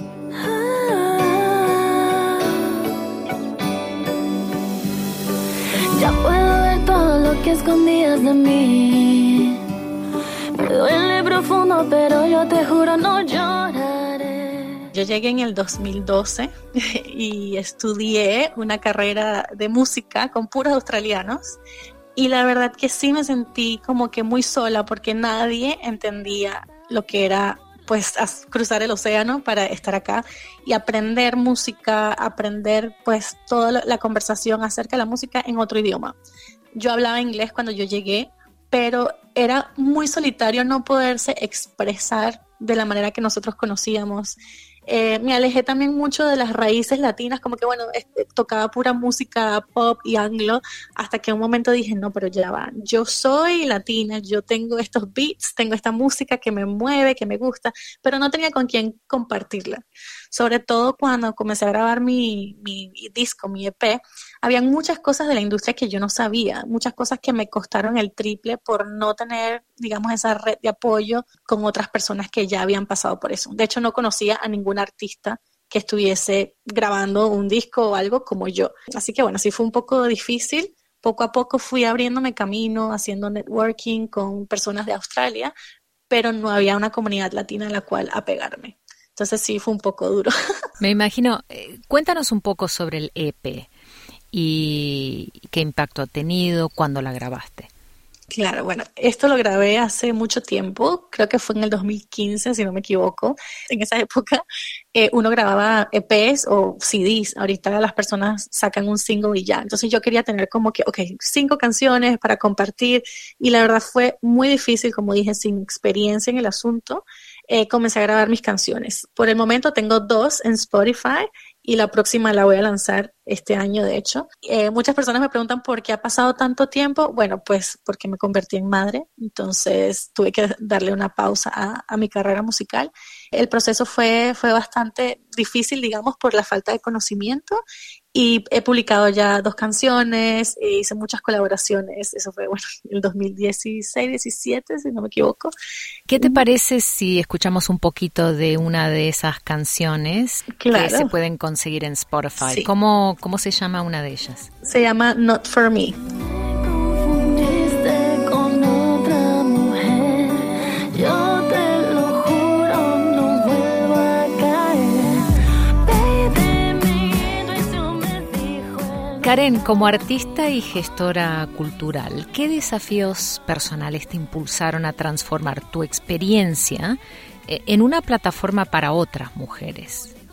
Speaker 22: Ya puedo ver todo lo que escondías de mí. Me duele profundo, pero yo te juro no lloraré.
Speaker 21: Yo llegué en el dos mil doce y estudié una carrera de música con puros australianos. Y la verdad que sí me sentí como que muy sola porque nadie entendía lo que era pues cruzar el océano para estar acá y aprender música, aprender pues toda la conversación acerca de la música en otro idioma. Yo hablaba inglés cuando yo llegué, pero era muy solitario no poderse expresar de la manera que nosotros conocíamos. Eh, me alejé también mucho de las raíces latinas, como que bueno, este, tocaba pura música pop y anglo, hasta que un momento dije, no, pero ya va, yo soy latina, yo tengo estos beats, tengo esta música que me mueve, que me gusta, pero no tenía con quién compartirla. Sobre todo cuando comencé a grabar mi, mi disco, mi E P, habían muchas cosas de la industria que yo no sabía, muchas cosas que me costaron el triple por no tener, digamos, esa red de apoyo con otras personas que ya habían pasado por eso. De hecho, no conocía a ningún artista que estuviese grabando un disco o algo como yo. Así que bueno, sí fue un poco difícil. Poco a poco fui abriéndome camino, haciendo networking con personas de Australia, pero no había una comunidad latina a la cual apegarme. Entonces sí fue un poco duro.
Speaker 5: Me imagino, eh, cuéntanos un poco sobre el E P y qué impacto ha tenido, cuándo la grabaste.
Speaker 21: Claro, bueno, esto lo grabé hace mucho tiempo, creo que fue en el dos mil quince, si no me equivoco. En esa época eh, uno grababa E Pes o C Ds, ahorita las personas sacan un single y ya. Entonces yo quería tener como que, ok, cinco canciones para compartir y la verdad fue muy difícil, como dije, sin experiencia en el asunto. Eh, comencé a grabar mis canciones. Por el momento tengo dos en Spotify y la próxima la voy a lanzar este año, de hecho. Eh, muchas personas me preguntan por qué ha pasado tanto tiempo. Bueno, pues porque me convertí en madre, entonces tuve que darle una pausa a, a mi carrera musical. El proceso fue, fue bastante difícil, digamos, por la falta de conocimiento. Y he publicado ya dos canciones, e hice muchas colaboraciones, eso fue bueno, el dos mil dieciséis, diecisiete, si no me equivoco.
Speaker 5: ¿Qué te parece si escuchamos un poquito de una de esas canciones
Speaker 21: claro.
Speaker 5: que se pueden conseguir en Spotify?
Speaker 21: Sí.
Speaker 5: ¿Cómo, ¿Cómo se llama una de ellas?
Speaker 21: Se llama Not For Me.
Speaker 5: Karen, como artista y gestora cultural, ¿qué desafíos personales te impulsaron a transformar tu experiencia en una plataforma para otras mujeres?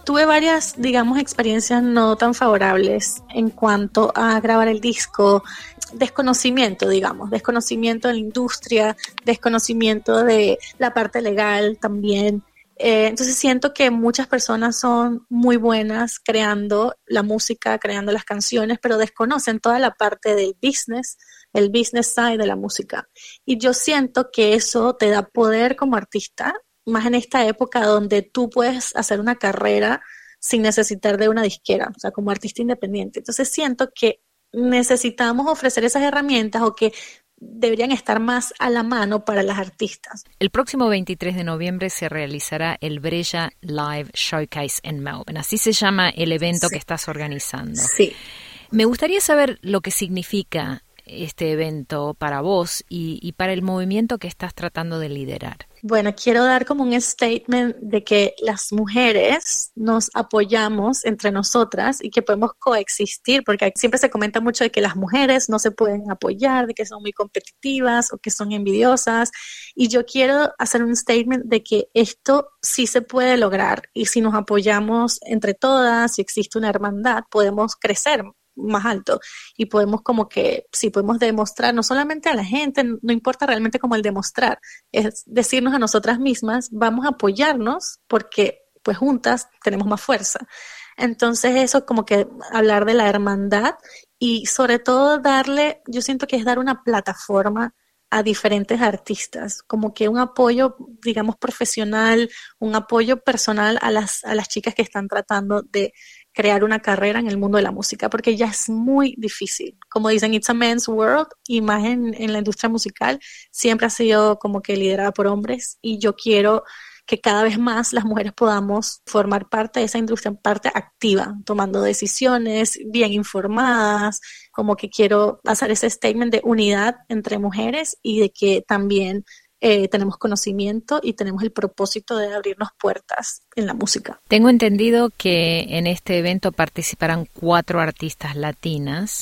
Speaker 21: tuve varias, digamos, experiencias no tan favorables en cuanto a grabar el disco. Desconocimiento, digamos, desconocimiento de la industria, desconocimiento de la parte legal también. Eh, entonces siento que muchas personas son muy buenas creando la música, creando las canciones, pero desconocen toda la parte del business, el business side de la música. Y yo siento que eso te da poder como artista, más en esta época donde tú puedes hacer una carrera sin necesitar de una disquera, o sea, como artista independiente. Entonces siento que necesitamos ofrecer esas herramientas o que deberían estar más a la mano para las artistas.
Speaker 5: El próximo veintitrés de noviembre se realizará el Brella Live Showcase en Melbourne. Así se llama el evento sí. que estás organizando.
Speaker 21: Sí.
Speaker 5: Me gustaría saber lo que significa este evento para vos y, y para el movimiento que estás tratando de liderar.
Speaker 21: Bueno, quiero dar como un statement de que las mujeres nos apoyamos entre nosotras y que podemos coexistir, porque siempre se comenta mucho de que las mujeres no se pueden apoyar, de que son muy competitivas o que son envidiosas, y yo quiero hacer un statement de que esto sí se puede lograr, y si nos apoyamos entre todas, si existe una hermandad, podemos crecer más alto y podemos como que, sí, podemos demostrar no solamente a la gente, no importa realmente como el demostrar, es decirnos a nosotras mismas, vamos a apoyarnos porque pues juntas tenemos más fuerza. Entonces eso como que hablar de la hermandad y sobre todo darle, yo siento que es dar una plataforma a diferentes artistas, como que un apoyo, digamos, profesional, un apoyo personal a las, a las chicas que están tratando de crear una carrera en el mundo de la música, porque ya es muy difícil. Como dicen, it's a man's world, y más en, en la industria musical, siempre ha sido como que liderada por hombres, y yo quiero que cada vez más las mujeres podamos formar parte de esa industria, parte activa, tomando decisiones, bien informadas, como que quiero hacer ese statement de unidad entre mujeres y de que también Eh, tenemos conocimiento y tenemos el propósito de abrirnos puertas en la música.
Speaker 5: Tengo entendido que en este evento participarán cuatro artistas latinas.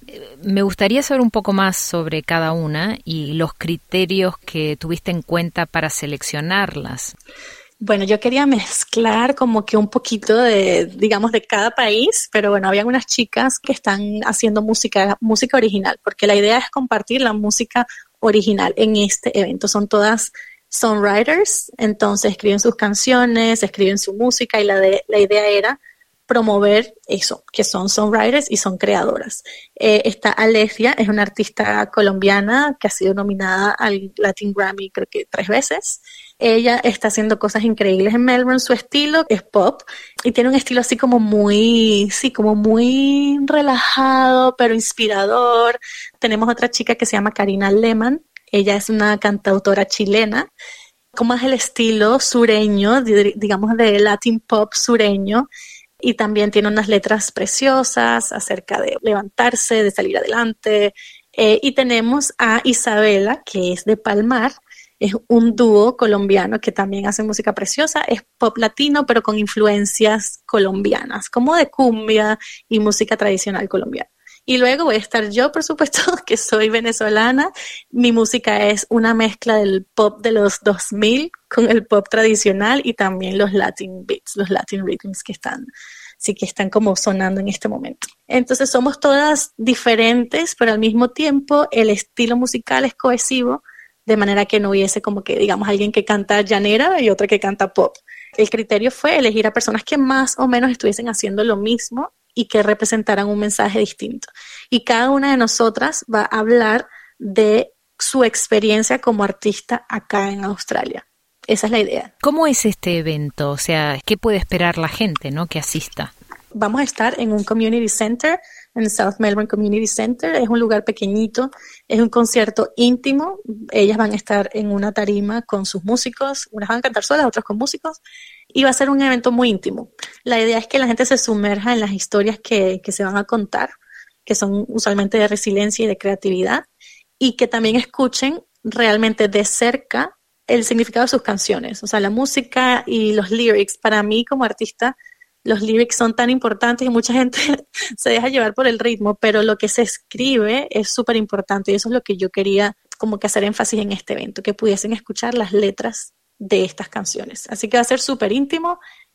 Speaker 5: Me gustaría saber un poco más sobre cada una y los criterios que tuviste en cuenta para seleccionarlas.
Speaker 21: Bueno, yo quería mezclar como que un poquito de, digamos, de cada país, pero bueno, había unas chicas que están haciendo música, música original, porque la idea es compartir la música original en este evento. Son todas songwriters, entonces escriben sus canciones, escriben su música y la, de, la idea era promover eso, que son songwriters y son creadoras. Eh, está Alesia, es una artista colombiana que ha sido nominada al Latin Grammy creo que tres veces. Ella está haciendo cosas increíbles en Melbourne. Su estilo es pop y tiene un estilo así como muy, sí, como muy relajado, pero inspirador. Tenemos otra chica que se llama Karina Lehmann. Ella es una cantautora chilena, como es el estilo sureño, digamos de Latin pop sureño. Y también tiene unas letras preciosas acerca de levantarse, de salir adelante. Eh, y tenemos a Isabela, que es de Palmar. Es un dúo colombiano que también hace música preciosa. Es pop latino, pero con influencias colombianas, como de cumbia y música tradicional colombiana. Y luego voy a estar yo, por supuesto, que soy venezolana. Mi música es una mezcla del pop de los dos mil con el pop tradicional y también los Latin beats, los Latin rhythms que están, sí que están como sonando en este momento. Entonces somos todas diferentes, pero al mismo tiempo el estilo musical es cohesivo, de manera que no hubiese como que, digamos, alguien que canta llanera y otra que canta pop. El criterio fue elegir a personas que más o menos estuviesen haciendo lo mismo y que representaran un mensaje distinto. Y cada una de nosotras va a hablar de su experiencia como artista acá en Australia. Esa es la idea.
Speaker 5: ¿Cómo es este evento? O sea, ¿qué puede esperar la gente, ¿no?, que asista?
Speaker 21: Vamos a estar en un community center, en el South Melbourne Community Center. Es un lugar pequeñito, es un concierto íntimo. Ellas van a estar en una tarima con sus músicos, unas van a cantar solas, otras con músicos, y va a ser un evento muy íntimo. La idea es que la gente se sumerja en las historias que, que se van a contar, que son usualmente de resiliencia y de creatividad, y que también escuchen realmente de cerca el significado de sus canciones. O sea, la música y los lyrics, para mí como artista, los lyrics son tan importantes y mucha gente se deja llevar por el ritmo, pero lo que se escribe es súper importante y eso es lo que yo quería como que hacer énfasis en este evento, que pudiesen escuchar las letras de estas canciones. Así que va a ser súper íntimo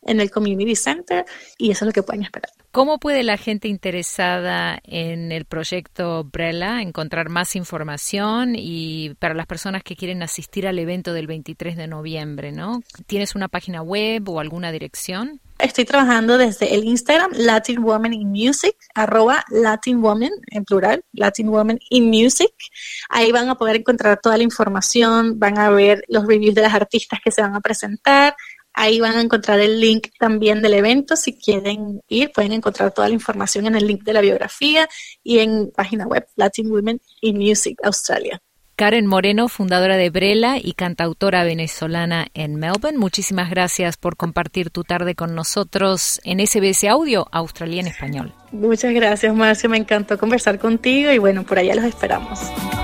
Speaker 21: en el Community Center, y eso es lo que pueden esperar.
Speaker 5: ¿Cómo puede la gente interesada en el proyecto Brella encontrar más información y para las personas que quieren asistir al evento del veintitrés de noviembre, ¿no? ¿Tienes una página web o alguna dirección?
Speaker 21: Estoy trabajando desde el Instagram Latin Woman in Music, arroba Latin Woman en plural, Latin Woman in Music. Ahí van a poder encontrar toda la información, van a ver los reviews de las artistas que se van a presentar. Ahí van a encontrar el link también del evento. Si quieren ir, pueden encontrar toda la información en el link de la biografía y en página web Latin Women in Music Australia.
Speaker 5: Karen Moreno, fundadora de Brella y cantautora venezolana en Melbourne, muchísimas gracias por compartir tu tarde con nosotros en S B S Audio, Australia en Español.
Speaker 21: Muchas gracias, Marcia, me encantó conversar contigo y bueno, por allá los esperamos.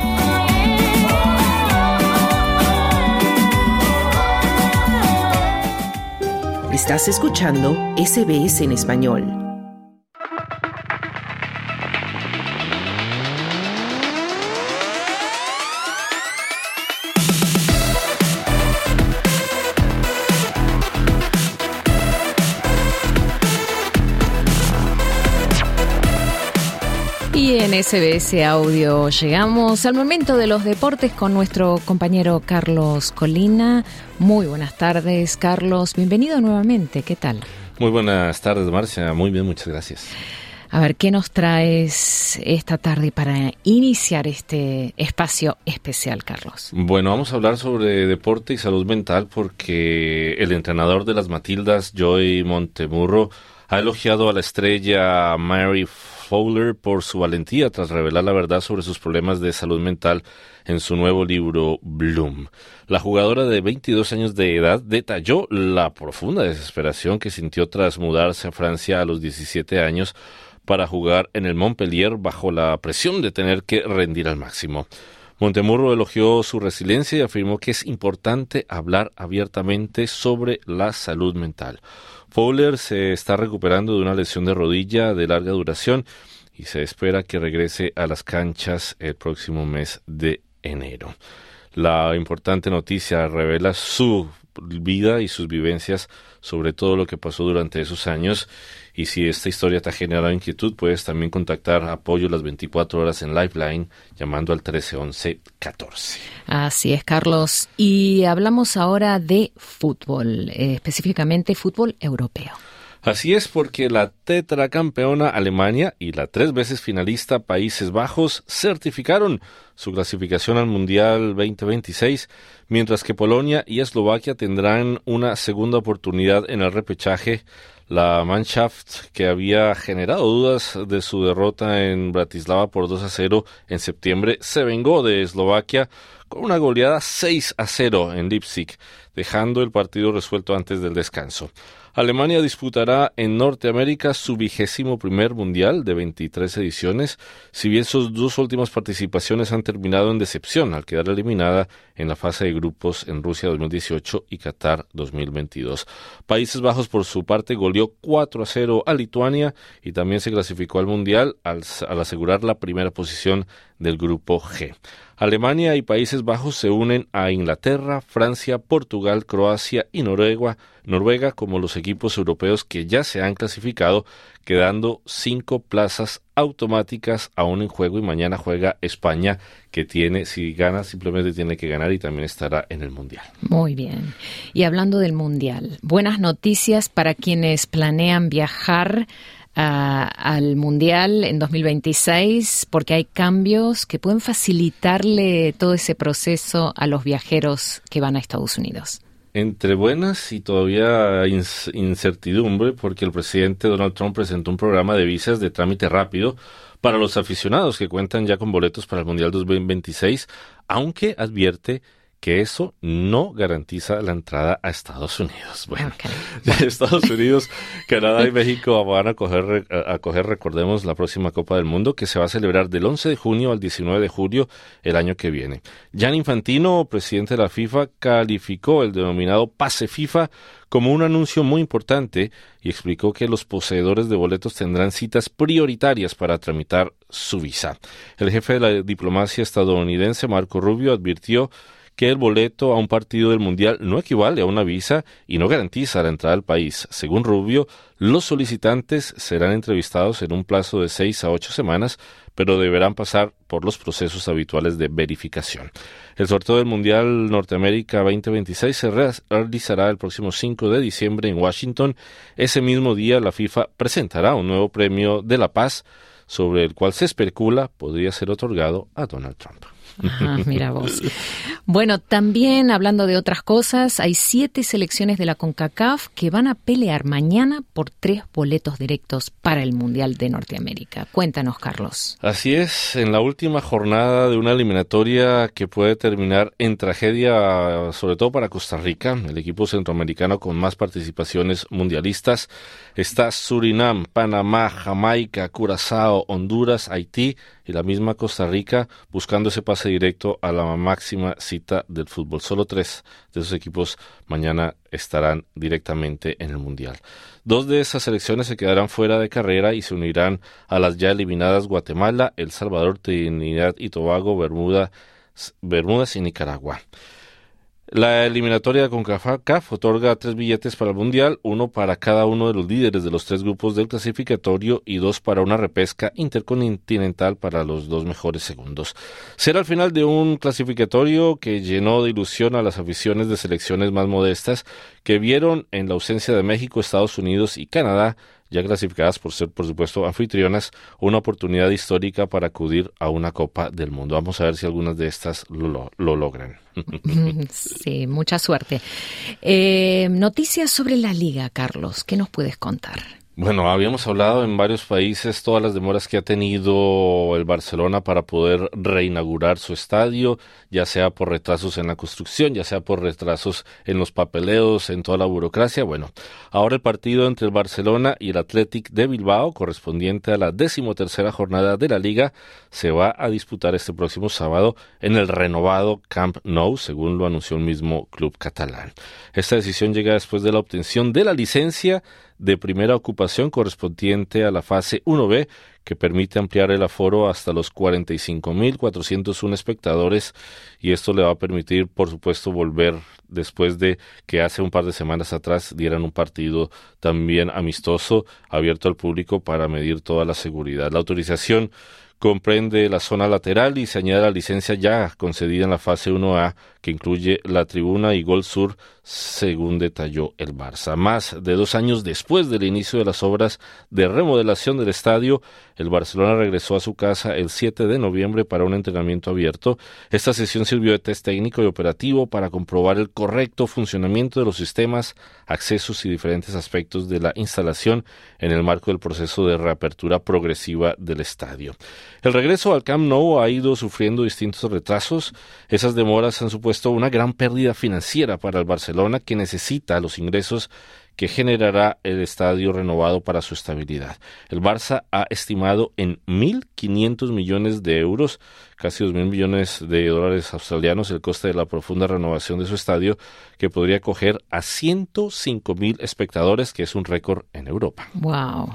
Speaker 2: Estás escuchando S B S en español.
Speaker 5: Y en S B S Audio llegamos al momento de los deportes con nuestro compañero Carlos Colina. Muy buenas tardes, Carlos. Bienvenido nuevamente. ¿Qué tal?
Speaker 4: Muy buenas tardes, Marcia. Muy bien, muchas gracias.
Speaker 5: A ver, ¿qué nos traes esta tarde para iniciar este espacio especial, Carlos?
Speaker 4: Bueno, vamos a hablar sobre deporte y salud mental porque el entrenador de las Matildas, Joey Montemurro, ha elogiado a la estrella Mary Fowler por su valentía tras revelar la verdad sobre sus problemas de salud mental en su nuevo libro Bloom. La jugadora de veintidós años de edad detalló la profunda desesperación que sintió tras mudarse a Francia a los diecisiete años para jugar en el Montpellier bajo la presión de tener que rendir al máximo. Montemurro elogió su resiliencia y afirmó que es importante hablar abiertamente sobre la salud mental. Fowler se está recuperando de una lesión de rodilla de larga duración y se espera que regrese a las canchas el próximo mes de enero. La importante noticia revela su vida y sus vivencias sobre todo lo que pasó durante esos años. Y si esta historia te ha generado inquietud, puedes también contactar apoyo las veinticuatro horas en Lifeline llamando al trece once catorce.
Speaker 5: Así es, Carlos. Y hablamos ahora de fútbol, eh, específicamente fútbol europeo.
Speaker 4: Así es, porque la tetracampeona Alemania y la tres veces finalista Países Bajos certificaron su clasificación al Mundial veinte veintiséis, mientras que Polonia y Eslovaquia tendrán una segunda oportunidad en el repechaje. La Mannschaft, que había generado dudas de su derrota en Bratislava por dos a cero en septiembre, se vengó de Eslovaquia con una goleada seis a cero en Leipzig, dejando el partido resuelto antes del descanso. Alemania disputará en Norteamérica su vigésimo primer mundial de veintitrés ediciones, si bien sus dos últimas participaciones han terminado en decepción al quedar eliminada en la fase de grupos en Rusia dos mil dieciocho y Qatar dos mil veintidós. Países Bajos, por su parte, goleó cuatro a cero a Lituania y también se clasificó al mundial al, al asegurar la primera posición del grupo G. Alemania y Países Bajos se unen a Inglaterra, Francia, Portugal, Croacia y Noruega, Noruega como los equipos europeos que ya se han clasificado, quedando cinco plazas automáticas aún en juego, y mañana juega España, que tiene, si gana, simplemente tiene que ganar y también estará en el Mundial.
Speaker 5: Muy bien. Y hablando del Mundial, buenas noticias para quienes planean viajar Uh, al Mundial en dos mil veintiséis, porque hay cambios que pueden facilitarle todo ese proceso a los viajeros que van a Estados Unidos.
Speaker 4: Entre buenas y todavía incertidumbre, porque el presidente Donald Trump presentó un programa de visas de trámite rápido para los aficionados que cuentan ya con boletos para el Mundial dos mil veintiséis, aunque advierte que eso no garantiza la entrada a Estados Unidos. Bueno, okay. Estados Unidos, Canadá y México van a acoger, a acoger, recordemos, la próxima Copa del Mundo, que se va a celebrar del once de junio al diecinueve de julio el año que viene. Gianni Infantino, presidente de la FIFA, calificó el denominado Pase FIFA como un anuncio muy importante y explicó que los poseedores de boletos tendrán citas prioritarias para tramitar su visa. El jefe de la diplomacia estadounidense, Marco Rubio, advirtió que el boleto a un partido del Mundial no equivale a una visa y no garantiza la entrada al país. Según Rubio, los solicitantes serán entrevistados en un plazo de seis a ocho semanas, pero deberán pasar por los procesos habituales de verificación. El sorteo del Mundial Norteamérica veinte veintiséis se realizará el próximo cinco de diciembre en Washington. Ese mismo día la FIFA presentará un nuevo premio de la paz, sobre el cual se especula podría ser otorgado a Donald Trump.
Speaker 5: Ajá, mira vos. Bueno, también hablando de otras cosas, hay siete selecciones de la CONCACAF que van a pelear mañana por tres boletos directos para el Mundial de Norteamérica. Cuéntanos, Carlos.
Speaker 4: Así es, en la última jornada de una eliminatoria que puede terminar en tragedia, sobre todo para Costa Rica, el equipo centroamericano con más participaciones mundialistas, está Surinam, Panamá, Jamaica, Curazao, Honduras, Haití y la misma Costa Rica buscando ese pase directo a la máxima cita del fútbol. Solo tres de esos equipos mañana estarán directamente en el Mundial. Dos de esas selecciones se quedarán fuera de carrera y se unirán a las ya eliminadas Guatemala, El Salvador, Trinidad y Tobago, Bermuda, Bermudas y Nicaragua. La eliminatoria de CONCACAF otorga tres billetes para el Mundial, uno para cada uno de los líderes de los tres grupos del clasificatorio y dos para una repesca intercontinental para los dos mejores segundos. Será el final de un clasificatorio que llenó de ilusión a las aficiones de selecciones más modestas que vieron en la ausencia de México, Estados Unidos y Canadá, ya clasificadas por ser, por supuesto, anfitrionas, una oportunidad histórica para acudir a una Copa del Mundo. Vamos a ver si algunas de estas lo, lo logran.
Speaker 5: Sí, mucha suerte. Eh, noticias sobre la Liga, Carlos. ¿Qué nos puedes contar?
Speaker 4: Bueno, habíamos hablado en varios países todas las demoras que ha tenido el Barcelona para poder reinaugurar su estadio, ya sea por retrasos en la construcción, ya sea por retrasos en los papeleos, en toda la burocracia. Bueno, ahora el partido entre el Barcelona y el Athletic de Bilbao, correspondiente a la decimotercera jornada de la Liga, se va a disputar este próximo sábado en el renovado Camp Nou, según lo anunció el mismo club catalán. Esta decisión llega después de la obtención de la licencia de primera ocupación correspondiente a la fase uno be, que permite ampliar el aforo hasta los cuarenta y cinco mil cuatrocientos uno espectadores, y esto le va a permitir, por supuesto, volver después de que hace un par de semanas atrás dieran un partido también amistoso, abierto al público para medir toda la seguridad. La autorización comprende la zona lateral y se añade la licencia ya concedida en la fase uno a, que incluye la tribuna y gol sur, según detalló el Barça. Más de dos años después del inicio de las obras de remodelación del estadio, el Barcelona regresó a su casa el siete de noviembre para un entrenamiento abierto. Esta sesión sirvió de test técnico y operativo para comprobar el correcto funcionamiento de los sistemas, accesos y diferentes aspectos de la instalación en el marco del proceso de reapertura progresiva del estadio. El regreso al Camp Nou ha ido sufriendo distintos retrasos. Esas demoras han supuesto una gran pérdida financiera para el Barcelona, que necesita los ingresos que generará el estadio renovado para su estabilidad. El Barça ha estimado en mil quinientos millones de euros, casi dos mil millones de dólares australianos, el coste de la profunda renovación de su estadio, que podría acoger a ciento cinco mil espectadores, que es un récord en Europa.
Speaker 5: Wow.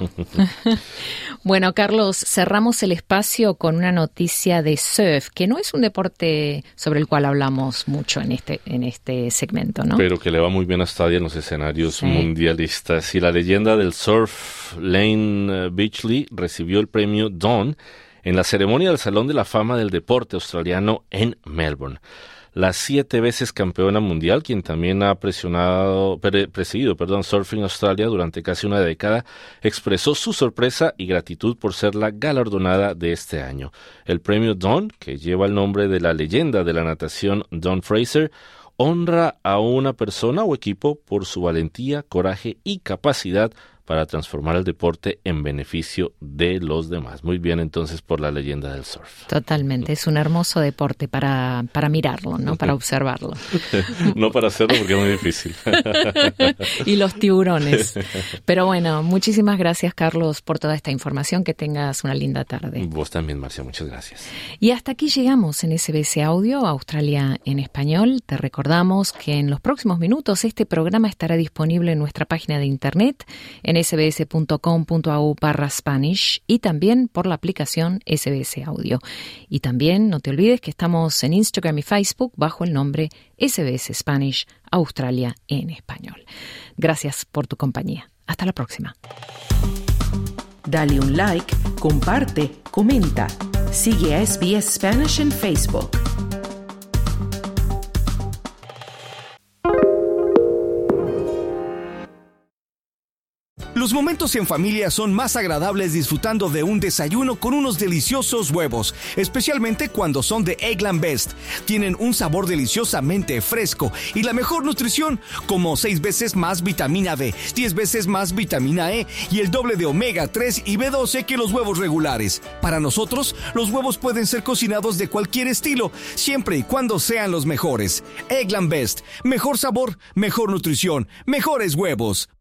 Speaker 5: Bueno, Carlos, cerramos el espacio con una noticia de surf, que no es un deporte sobre el cual hablamos mucho en este en este segmento, ¿no?
Speaker 4: Pero que le va muy bien a Stadia en los escenarios sí. mundialistas. Y la leyenda del surf, Lane Beachley, recibió el premio Dawn en la ceremonia del Salón de la Fama del Deporte australiano en Melbourne. La siete veces campeona mundial, quien también ha presionado, pre, presidido perdón, Surfing Australia durante casi una década, expresó su sorpresa y gratitud por ser la galardonada de este año. El premio Dawn, que lleva el nombre de la leyenda de la natación Dawn Fraser, honra a una persona o equipo por su valentía, coraje y capacidad para transformar el deporte en beneficio de los demás. Muy bien, entonces, por la leyenda del surf.
Speaker 5: Totalmente, es un hermoso deporte para, para mirarlo, ¿no? Para observarlo.
Speaker 4: No para hacerlo porque es muy difícil.
Speaker 5: Y los tiburones. Pero bueno, muchísimas gracias, Carlos, por toda esta información. Que tengas una linda tarde.
Speaker 4: Vos también, Marcia, muchas gracias.
Speaker 5: Y hasta aquí llegamos en S B S Audio, Australia en Español. Te recordamos que en los próximos minutos este programa estará disponible en nuestra página de internet, en en sbs.com.au barra Spanish y también por la aplicación S B S Audio. Y también no te olvides que estamos en Instagram y Facebook bajo el nombre S B S Spanish Australia en español. Gracias por tu compañía. Hasta la próxima.
Speaker 2: Dale un like, comparte, comenta. Sigue a S B S Spanish en Facebook.
Speaker 1: Los momentos en familia son más agradables disfrutando de un desayuno con unos deliciosos huevos, especialmente cuando son de Eggland Best. Tienen un sabor deliciosamente fresco y la mejor nutrición, como seis veces más vitamina D, diez veces más vitamina E y el doble de omega tres y B doce que los huevos regulares. Para nosotros, los huevos pueden ser cocinados de cualquier estilo, siempre y cuando sean los mejores. Eggland Best, mejor sabor, mejor nutrición, mejores huevos.